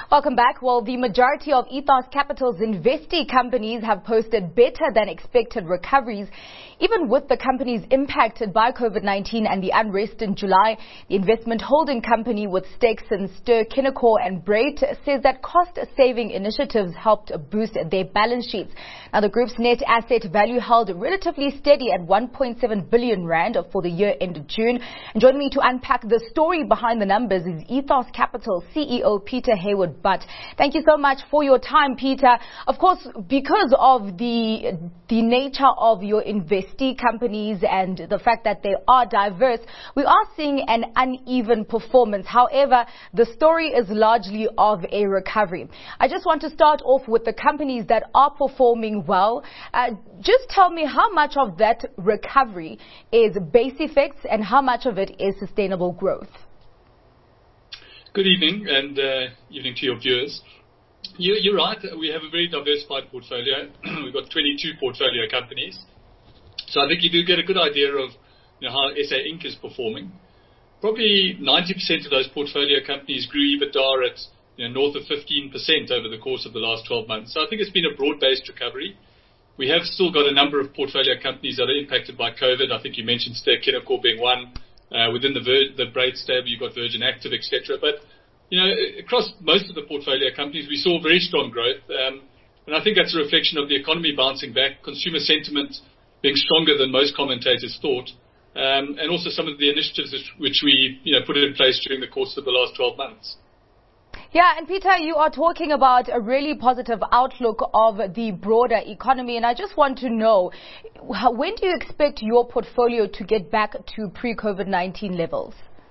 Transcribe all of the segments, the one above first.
Welcome back. Well, the majority of Ethos Capital's investee companies have posted better than expected recoveries. Even with the companies impacted by COVID-19 and the unrest in July, the investment holding company with stakes in Ster-Kinekor and Brait says that cost-saving initiatives helped boost their balance sheets. Now, the group's net asset value held relatively steady at 1.7 billion rand for the year ended June. And joining me to unpack the story behind the numbers is Ethos Capital CEO Peter Hayward-Butt. Thank you so much for your time, Peter. Of course, because of the nature of your investee companies and the fact that they are diverse, we are seeing an uneven performance. However, the story is largely of a recovery. I just want to start off with the companies that are performing well. Just tell me how much of that recovery is base effects and how much of it is sustainable growth. Good evening, and evening to your viewers. You're right, we have a very diversified portfolio. We've got 22 portfolio companies. So I think you do get a good idea of how SA Inc. is performing. Probably 90% of those portfolio companies grew EBITDA at north of 15% over the course of the last 12 months. So I think it's been a broad-based recovery. We have still got a number of portfolio companies that are impacted by COVID. I think you mentioned Ster-Kinekor being one. Within the Brait stable, you've got Virgin Active, etc. But across most of the portfolio companies, we saw very strong growth. And I think that's a reflection of the economy bouncing back, consumer sentiment being stronger than most commentators thought, and also some of the initiatives which we put in place during the course of the last 12 months. Yeah, and Peter, you are talking about a really positive outlook of the broader economy, and I just want to know, when do you expect your portfolio to get back to pre-COVID-19 levels?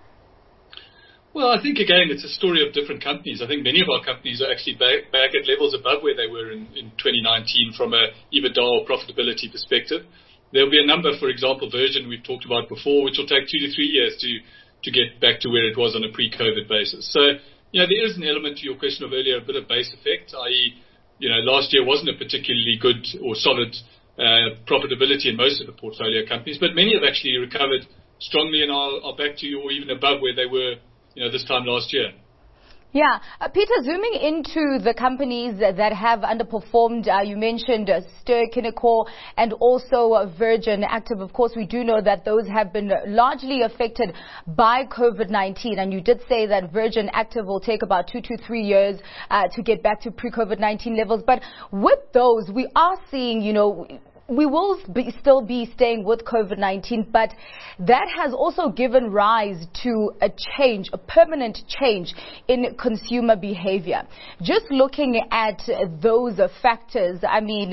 Well, I think, again, it's a story of different companies. I think many of our companies are actually back at levels above where they were in 2019 from a EBITDA or profitability perspective. There'll be a number, for example, Virgin, we've talked about before, which will take 2 to 3 years to get back to where it was on a pre-COVID basis. So, there is an element to your question of earlier, a bit of base effect, i.e., last year wasn't a particularly good or solid profitability in most of the portfolio companies, but many have actually recovered strongly and are back to or even above where they were this time last year. Yeah. Peter, zooming into the companies that have underperformed, you mentioned Ster-Kinekor and also Virgin Active. Of course, we do know that those have been largely affected by COVID-19. And you did say that Virgin Active will take about 2 to 3 years to get back to pre-COVID-19 levels. But with those, we are seeing, we will still be staying with COVID-19, but that has also given rise to a permanent change in consumer behavior. Just looking at those factors, I mean,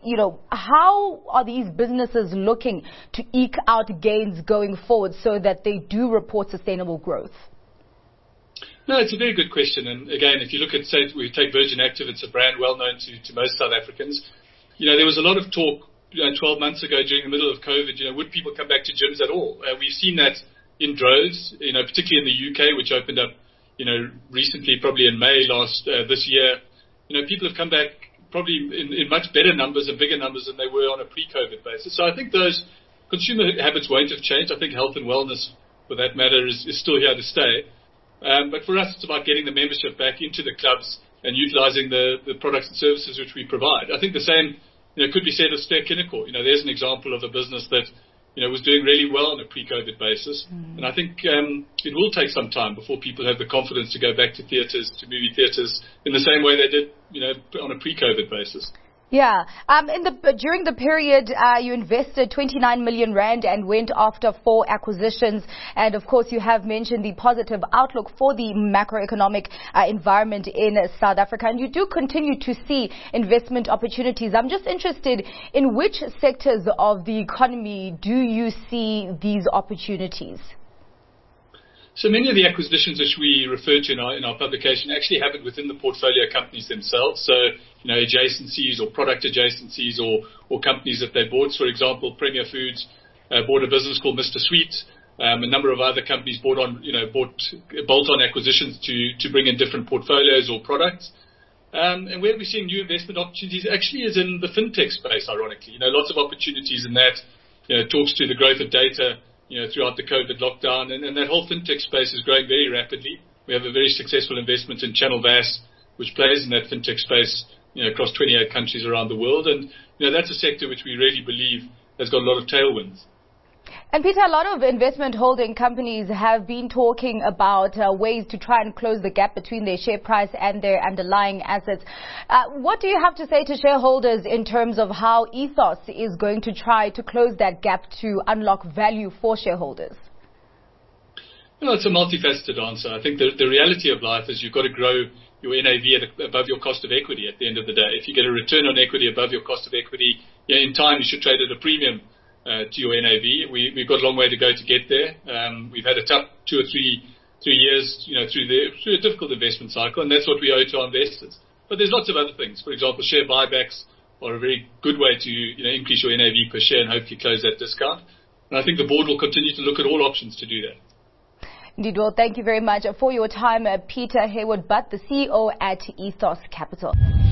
how are these businesses looking to eke out gains going forward so that they do report sustainable growth? No, it's a very good question. And again, if you look at, say, we take Virgin Active, it's a brand well known to most South Africans. There was a lot of talk 12 months ago during the middle of COVID, would people come back to gyms at all? We've seen that in droves, particularly in the UK, which opened up, recently, probably in May this year. People have come back probably in much better numbers and bigger numbers than they were on a pre-COVID basis. So I think those consumer habits won't have changed. I think health and wellness, for that matter, is still here to stay. But for us, it's about getting the membership back into the clubs and utilising the products and services which we provide. I think the same could be said of Ster-Kinekor. There's an example of a business that was doing really well on a pre-COVID basis. And I think it will take some time before people have the confidence to go back to theatres, to movie theatres, in the same way they did, on a pre-COVID basis. Yeah. During the period, you invested 29 million rand and went after 4 acquisitions. And of course, you have mentioned the positive outlook for the macroeconomic environment in South Africa. And you do continue to see investment opportunities. I'm just interested in which sectors of the economy do you see these opportunities? So many of the acquisitions which we refer to in our publication actually happened within the portfolio companies themselves. So, adjacencies or product adjacencies or companies that they bought. For example, Premier Foods bought a business called Mr. Sweet. A number of other companies bought bolt-on acquisitions to bring in different portfolios or products. And where we're seeing new investment opportunities actually is in the fintech space, ironically. Lots of opportunities in that. It talks to the growth of data throughout the COVID lockdown. And that whole fintech space is growing very rapidly. We have a very successful investment in Channel VAS which plays in that fintech space, across 28 countries around the world. And, that's a sector which we really believe has got a lot of tailwinds. And Peter, a lot of investment holding companies have been talking about ways to try and close the gap between their share price and their underlying assets. What do you have to say to shareholders in terms of how Ethos is going to try to close that gap to unlock value for shareholders? It's a multifaceted answer. I think the reality of life is you've got to grow your NAV above your cost of equity at the end of the day. If you get a return on equity above your cost of equity, in time you should trade at a premium to your NAV. We've got a long way to go to get there. We've had a tough 2 or 3 years, through a difficult investment cycle, and that's what we owe to our investors. But there's lots of other things. For example, share buybacks are a very good way to increase your NAV per share and hopefully close that discount. And I think the board will continue to look at all options to do that. Indeed, well, thank you very much for your time, Peter Hayward-Butt, the CEO at Ethos Capital.